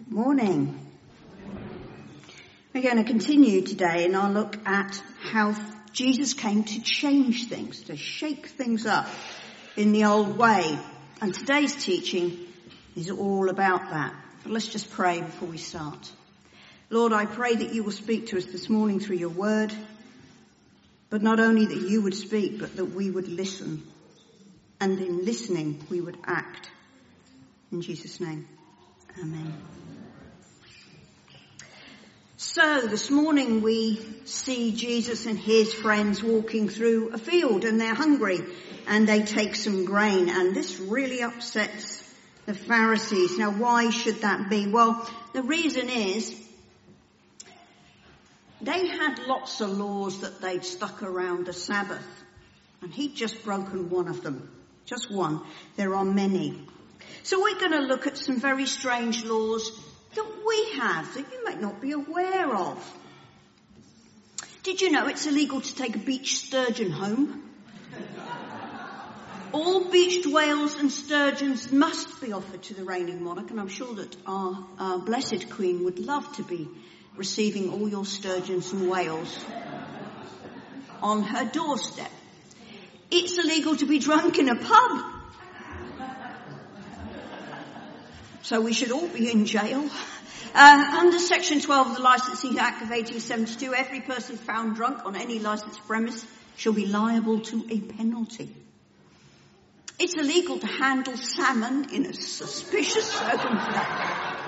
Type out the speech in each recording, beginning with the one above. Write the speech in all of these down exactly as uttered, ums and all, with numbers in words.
Morning. We're going to continue today and I'll look at how Jesus came to change things, to shake things up in the old way. And today's teaching is all about that. But let's just pray before we start. Lord, I pray that you will speak to us this morning through your word, but not only that you would speak, but that we would listen. And in listening, we would act. In Jesus' name, amen. So this morning we see Jesus and his friends walking through a field and they're hungry and they take some grain, and this really upsets the Pharisees. Now why should that be? Well, the reason is they had lots of laws that they'd stuck around the Sabbath, and he'd just broken one of them. Just one. There are many. So we're going to look at some very strange laws that we have that you might not be aware of. Did you know it's illegal to take a beach sturgeon home? All beached whales and sturgeons must be offered to the reigning monarch, and I'm sure that our, our blessed Queen would love to be receiving all your sturgeons and whales on her doorstep. It's illegal to be drunk in a pub. So we should all be in jail. Uh, under Section twelve of the Licensing Act of eighteen seventy-two, every person found drunk on any licensed premise shall be liable to a penalty. It's illegal to handle salmon in a suspicious circumstance.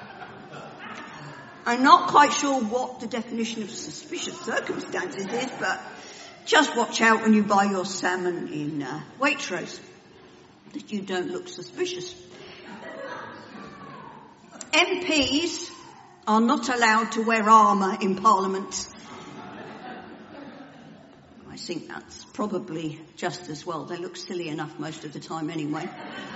I'm not quite sure what the definition of suspicious circumstances is, but just watch out when you buy your salmon in uh, Waitrose that you don't look suspicious. M Ps are not allowed to wear armour in Parliament. I think that's probably just as well. They look silly enough most of the time anyway.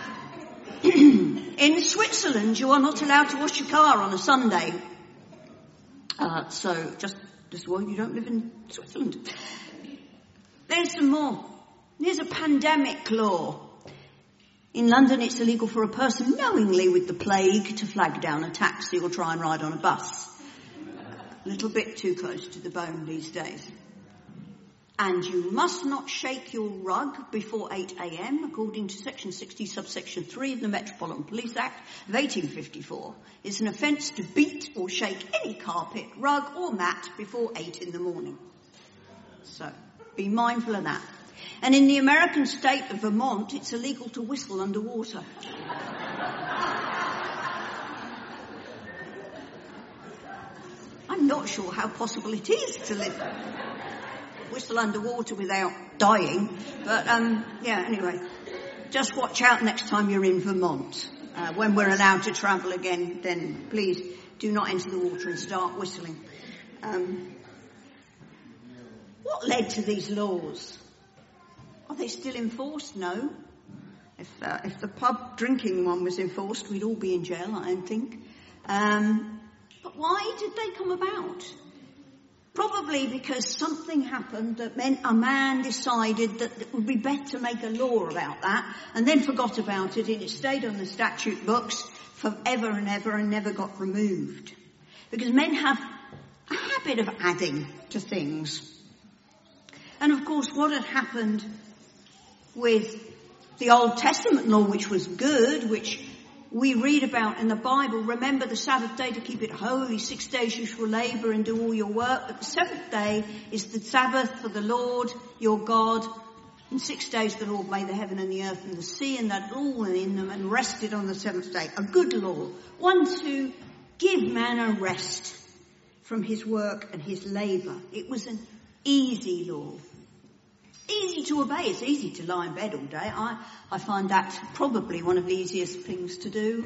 In Switzerland, you are not allowed to wash your car on a Sunday. Uh, so just, just well, you don't live in Switzerland. There's some more. There's a pandemic law. In London, it's illegal for a person knowingly with the plague to flag down a taxi or try and ride on a bus. A little bit too close to the bone these days. And you must not shake your rug before eight a.m. according to Section sixty, subsection three of the Metropolitan Police Act of eighteen fifty-four. It's an offence to beat or shake any carpet, rug or mat before eight in the morning. So, be mindful of that. And in the American state of Vermont, it's illegal to whistle underwater. I'm not sure how possible it is to live whistle underwater without dying. But, um, yeah, anyway, just watch out next time you're in Vermont. Uh, when we're allowed to travel again, then please do not enter the water and start whistling. Um, what led to these laws? Are they still enforced? No. If, uh, if the pub drinking one was enforced, we'd all be in jail, I don't think. Um, but why did they come about? Probably because something happened that meant a man decided that it would be better to make a law about that, and then forgot about it, and it stayed on the statute books forever and ever and never got removed. Because men have a habit of adding to things. And of course, what had happened with the Old Testament law, which was good, which we read about in the Bible, remember the Sabbath day to keep it holy, six days you shall labour and do all your work, but the seventh day is the Sabbath for the Lord your God. In six days the Lord made the heaven and the earth and the sea and that all in them, and rested on the seventh day. A good law, one to give man a rest from his work and his labour. It was an easy law. Easy to obey. It's easy to lie in bed all day. I, I find that probably one of the easiest things to do.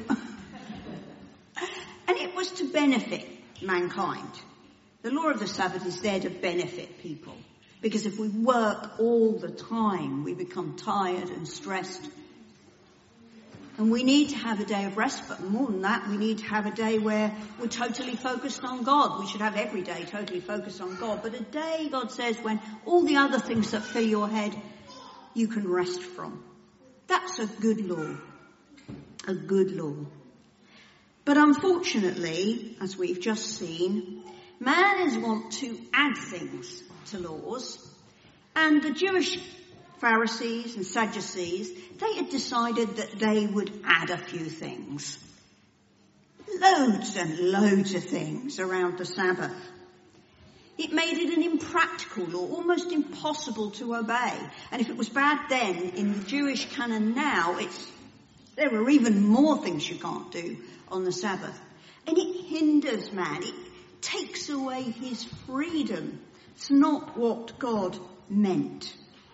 And it was to benefit mankind. The law of the Sabbath is there to benefit people. Because if we work all the time, we become tired and stressed. And we need to have a day of rest, but more than that, we need to have a day where we're totally focused on God. We should have every day totally focused on God. But a day, God says, when all the other things that fill your head, you can rest from. That's a good law. A good law. But unfortunately, as we've just seen, man is wont to add things to laws, and the Jewish Pharisees and Sadducees, they had decided that they would add a few things. Loads and loads of things around the Sabbath. It made it an impractical law, almost impossible to obey. And if it was bad then, in the Jewish canon now, it's there are even more things you can't do on the Sabbath. And it hinders man. It takes away his freedom. It's not what God meant.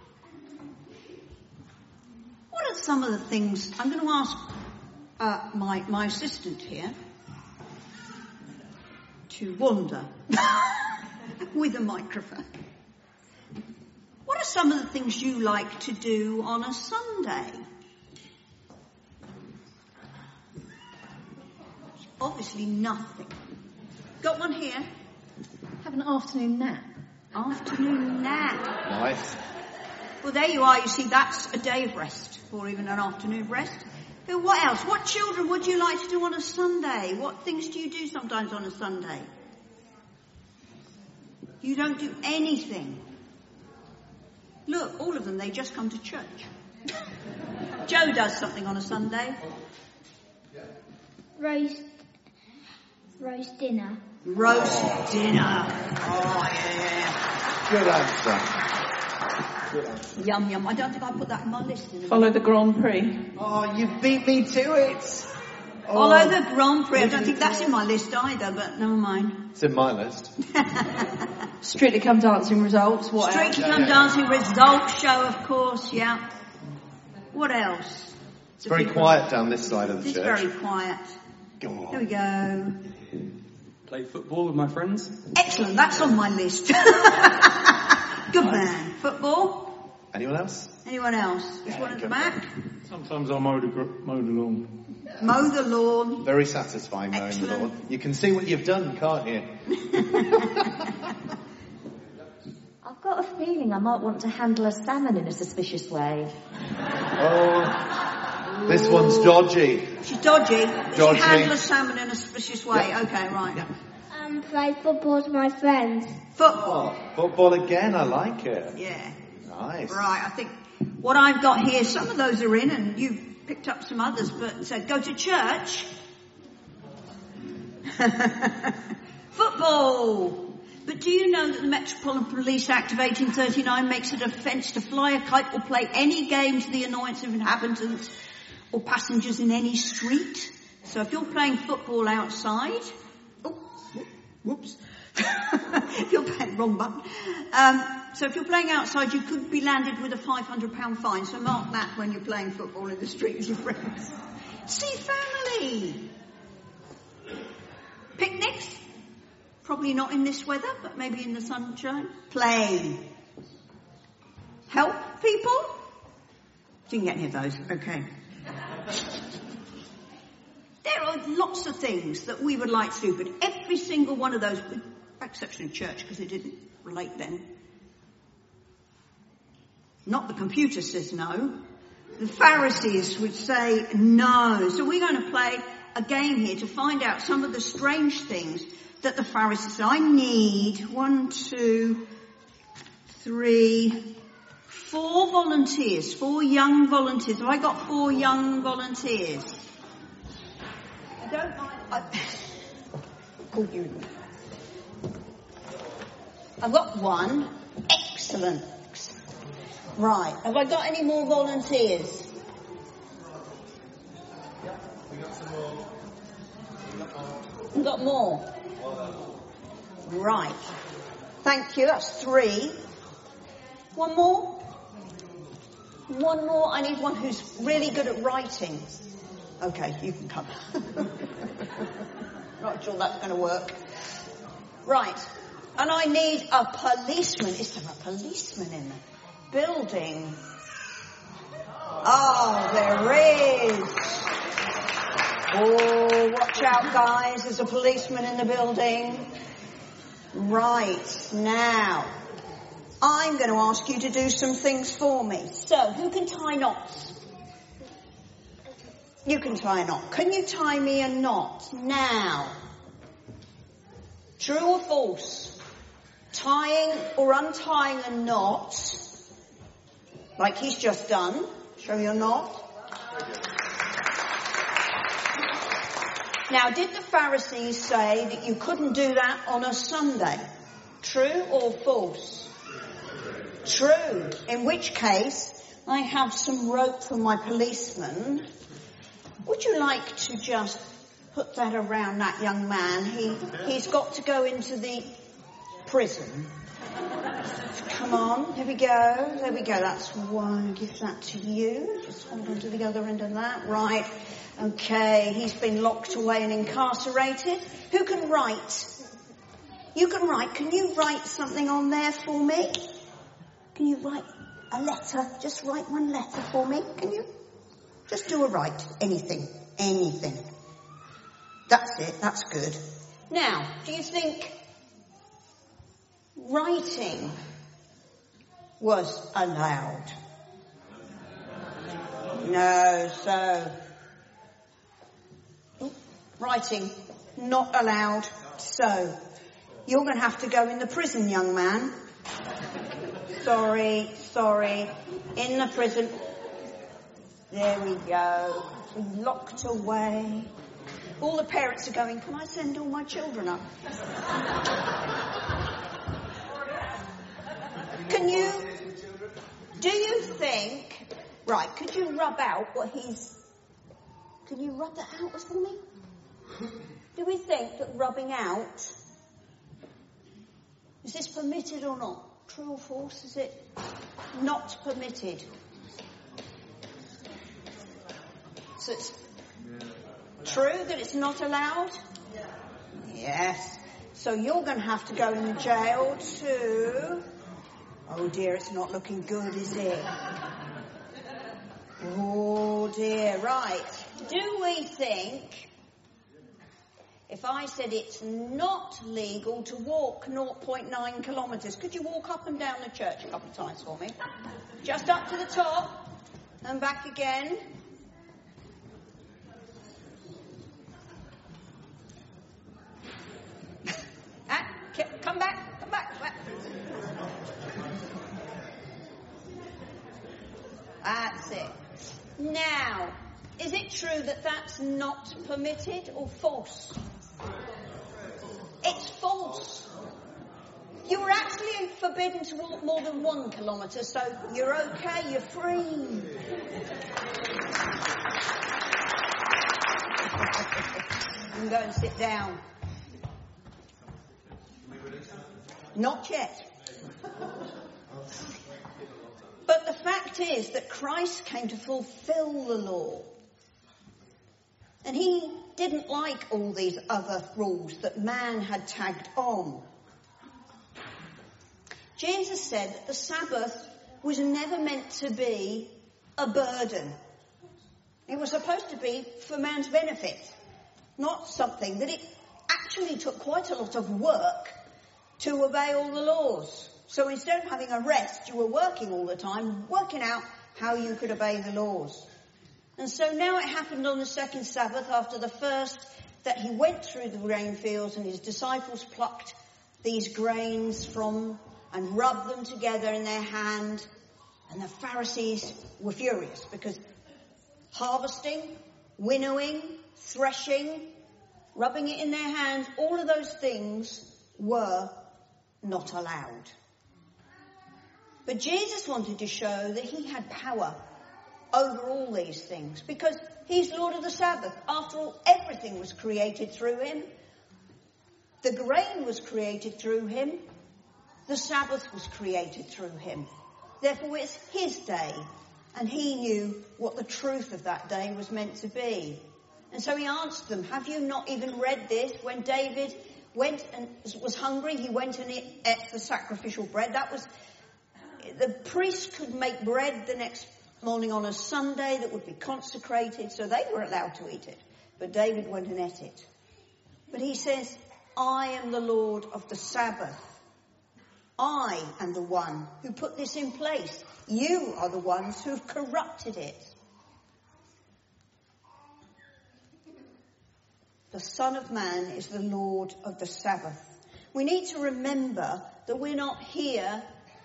What are some of the things... I'm going to ask uh, my, my assistant here to wander with a microphone. What are some of the things you like to do on a Sunday? Obviously nothing. Got one here? Have an afternoon nap. Afternoon nap. Nice. Well, there you are. You see, that's a day of rest, or even an afternoon of rest. But what else? What children would you like to do on a Sunday? What things do you do sometimes on a Sunday? You don't do anything. Look, all of them, they just come to church. Joe does something on a Sunday. Roast, roast dinner. Roast oh. dinner. Oh, yeah. Good answer. Good answer. Yum, yum. I don't think I put that in my list. In Follow the Grand Prix. Oh, you beat me to it. Oh. Follow the Grand Prix. I don't think that's in my list either, but never mind. It's in my list. Strictly Come Dancing results. What Strictly else? Come Dancing results show, of course, yeah. What else? It's very quiet down this side of the it's church. It's very quiet. Go on. There we go. Play football with my friends. Excellent, that's on my list. Good man. Football? Anyone else? Anyone else? There's Yeah, one at the go back. Sometimes I mow the, gr- mow the lawn. Mow the lawn. Very satisfying mowing the Excellent. lawn. You can see what you've done, can't you? I've got a feeling I might want to handle a salmon in a suspicious way. Oh, this one's dodgy. She's dodgy. Does Dodgy. she handle a salmon in a suspicious way? Yeah. Okay, right. Yeah. Um, play football with my friends. Football. Oh, football again, I like it. Yeah. Nice. Right, I think what I've got here, some of those are in and you've picked up some others, but so go to church. Football. But do you know that the Metropolitan Police Act of eighteen thirty-nine makes it an offence to fly a kite or play any game to the annoyance of inhabitants or passengers in any street? So if you're playing football outside, oh, whoops, if you're playing wrong button. Um, so if you're playing outside, you could be landed with a five hundred pound fine. So mark that when you're playing football in the street with your friends. See family. Picnics. Probably not in this weather, but maybe in the sunshine. Play. Help people? Didn't get any of those. Okay. There are lots of things that we would like to do, but every single one of those, with exception of church, because it didn't relate then. Not the computer says no. The Pharisees would say no. So we're going to play a game here to find out some of the strange things that the Pharisees said. I need one, two, three, four volunteers, four young volunteers. Have I got four young volunteers? I don't mind. I... Oh, you. I've got one. Excellent. Right. Have I got any more volunteers? Yeah, we got some more. We've got more. Right. Thank you. That's three. One more? One more. I need one who's really good at writing. Okay, you can come. Not sure that's going to work. Right. And I need a policeman. Is there a policeman in the building? Oh, there is. Oh, watch out, guys. There's a policeman in the building. Right. Now, I'm going to ask you to do some things for me. So, who can tie knots? You can tie a knot. Can you tie me a knot now? True or false? Tying or untying a knot, like he's just done. Show your knot. Now, did the Pharisees say that you couldn't do that on a Sunday? True or false? True. In which case, I have some rope for my policeman. Would you like to just put that around that young man? He, he's got to go into the prison. Come on, there we go, there we go. That's one. Give that to you. Just hold on to the other end of that. Right. Okay, he's been locked away and incarcerated. Who can write? You can write. Can you write something on there for me? Can you write a letter? Just write one letter for me. Can you? Just do a write. Anything. Anything. That's it. That's good. Now, do you think writing was allowed? No, so writing not allowed. So you're going to have to go in the prison, young man. Sorry, sorry. In the prison. There we go. Locked away. All the parents are going, can I send all my children up? Can you, do you think, right, could you rub out what he's, can you rub that out for me? Do we think that rubbing out, is this permitted or not? True or false? Is it not permitted? So it's true that it's not allowed? Yes. So you're going to have to go in jail too. Oh dear, it's not looking good, is it? Oh dear, right. Do we think, if I said it's not legal to walk zero point nine kilometres, could you walk up and down the church a couple of times for me? Just up to the top and back again. Ah, come back, come back. That's it. Now, is it true that that's not permitted or false? It's false. You were actually forbidden to walk more than one kilometre, so you're okay, you're free. You can go and sit down. Not yet. But the fact is that Christ came to fulfill the law. And he didn't like all these other rules that man had tagged on. Jesus said that the Sabbath was never meant to be a burden. It was supposed to be for man's benefit, not something that it actually took quite a lot of work to obey all the laws. So instead of having a rest, you were working all the time, working out how you could obey the laws. And so now it happened on the second Sabbath, after the first, that he went through the grain fields and his disciples plucked these grains from and rubbed them together in their hand. And the Pharisees were furious because harvesting, winnowing, threshing, rubbing it in their hands, all of those things were not allowed. But Jesus wanted to show that he had power over all these things because he's Lord of the Sabbath. After all, everything was created through him. The grain was created through him. The Sabbath was created through him. Therefore, it's his day, and he knew what the truth of that day was meant to be. And so he asked them, have you not even read this? When David went and was hungry, he went and ate the sacrificial bread. That was, the priest could make bread the next morning on a Sunday that would be consecrated, so they were allowed to eat it. But David went and ate it. But he says, I am the Lord of the Sabbath. I am the one who put this in place. You are the ones who have corrupted it. The Son of Man is the Lord of the Sabbath. We need to remember that we're not here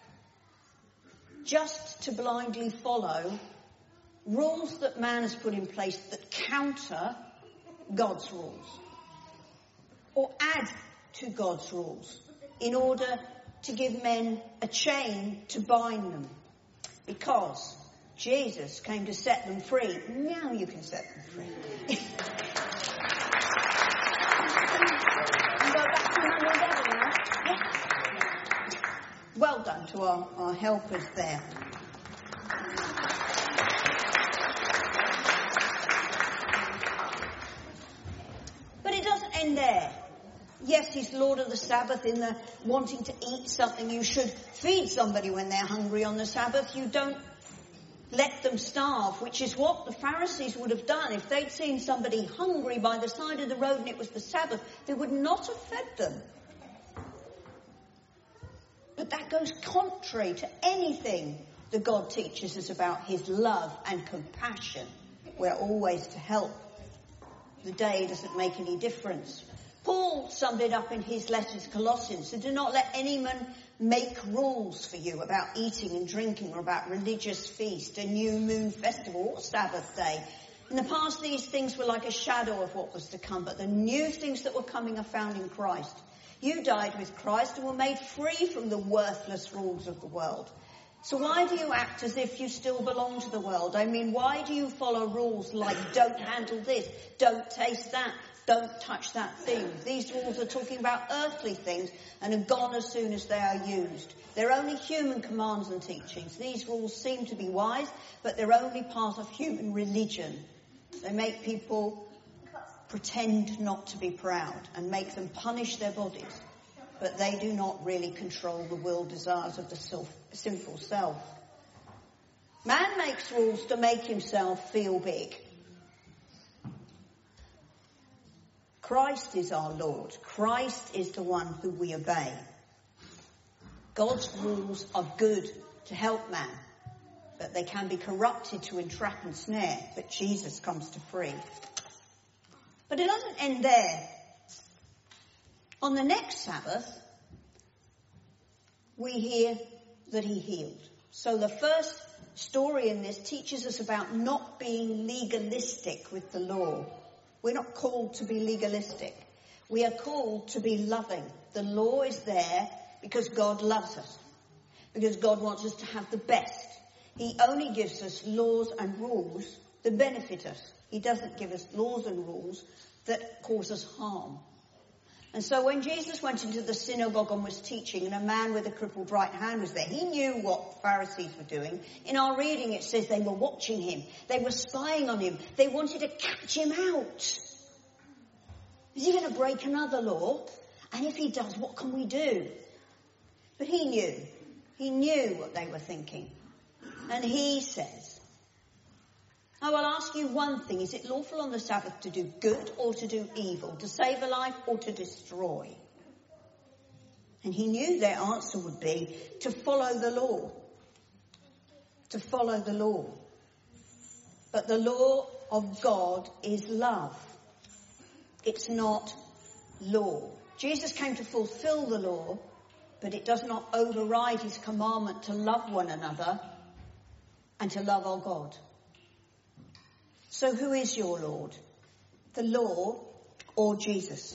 just to blindly follow rules that man has put in place that counter God's rules or add to God's rules in order to give men a chain to bind them. Because Jesus came to set them free. Now you can set them free. You go back to Mum and Dad now. Yeah. Well done to our, our helpers there. But it doesn't end there. Yes, he's Lord of the Sabbath in the wanting to eat something. You should feed somebody when they're hungry on the Sabbath. You don't let them starve, which is what the Pharisees would have done. If they'd seen somebody hungry by the side of the road and it was the Sabbath, they would not have fed them. But that goes contrary to anything that God teaches us about his love and compassion. We're always to help. The day doesn't make any difference. Paul summed it up in his letter to Colossians. So do not let any man make rules for you about eating and drinking or about religious feast, a new moon festival or Sabbath day. In the past, these things were like a shadow of what was to come, but the new things that were coming are found in Christ. You died with Christ and were made free from the worthless rules of the world. So why do you act as if you still belong to the world? I mean, why do you follow rules like don't handle this, don't taste that, don't touch that thing? These rules are talking about earthly things and are gone as soon as they are used. They're only human commands and teachings. These rules seem to be wise, but they're only part of human religion. They make people pretend not to be proud and make them punish their bodies, but they do not really control the will desires of the self, sinful self. Man makes rules to make himself feel big. Christ is our Lord. Christ is the one who we obey. God's rules are good to help man, but they can be corrupted to entrap and snare, but Jesus comes to free. But it doesn't end there. On the next Sabbath, we hear that he healed. So the first story in this teaches us about not being legalistic with the law. We're not called to be legalistic. We are called to be loving. The law is there because God loves us, because God wants us to have the best. He only gives us laws and rules that benefit us. He doesn't give us laws and rules that cause us harm. And so when Jesus went into the synagogue and was teaching, and a man with a crippled right hand was there, he knew what the Pharisees were doing. In our reading it says they were watching him. They were spying on him. They wanted to catch him out. Is he going to break another law? And if he does, what can we do? But he knew. He knew what they were thinking. And he says, I will ask you one thing. Is it lawful on the Sabbath to do good or to do evil, to save a life or to destroy? And he knew their answer would be to follow the law. To follow the law. But the law of God is love. It's not law. Jesus came to fulfill the law, but it does not override his commandment to love one another and to love our God. So who is your Lord? The law or Jesus?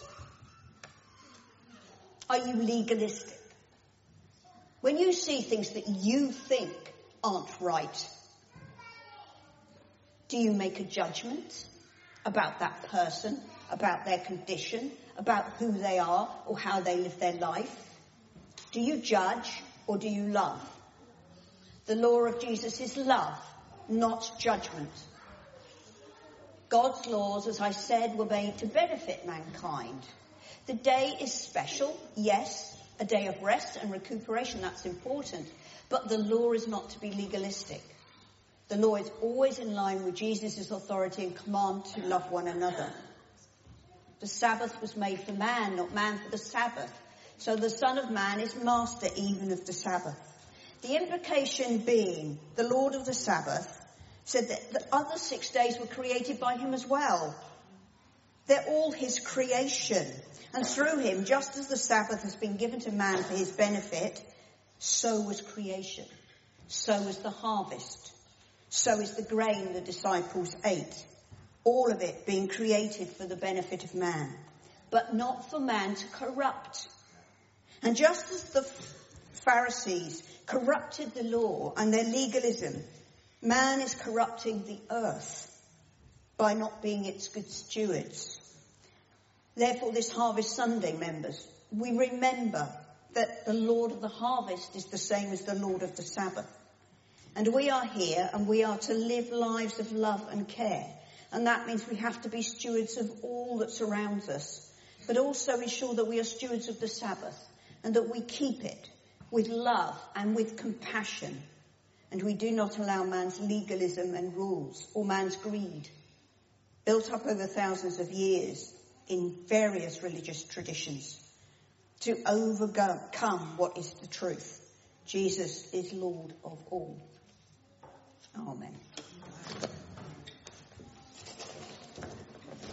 Are you legalistic? When you see things that you think aren't right, do you make a judgment about that person, about their condition, about who they are or how they live their life? Do you judge or do you love? The law of Jesus is love, not judgment. God's laws, as I said, were made to benefit mankind. The day is special, yes, a day of rest and recuperation, that's important, but the law is not to be legalistic. The law is always in line with Jesus' authority and command to love one another. The Sabbath was made for man, not man for the Sabbath. So the Son of Man is master even of the Sabbath. The implication being the Lord of the Sabbath said that the other six days were created by him as well. They're all his creation. And through him, just as the Sabbath has been given to man for his benefit, so was creation. So was the harvest. So is the grain the disciples ate. All of it being created for the benefit of man, but not for man to corrupt. And just as the Pharisees corrupted the law and their legalism, man is corrupting the earth by not being its good stewards. Therefore, this Harvest Sunday, members, we remember that the Lord of the harvest is the same as the Lord of the Sabbath. And we are here and we are to live lives of love and care. And that means we have to be stewards of all that surrounds us, but also ensure that we are stewards of the Sabbath and that we keep it with love and with compassion. And we do not allow man's legalism and rules or man's greed, built up over thousands of years in various religious traditions, to overcome what is the truth. Jesus is Lord of all. Amen.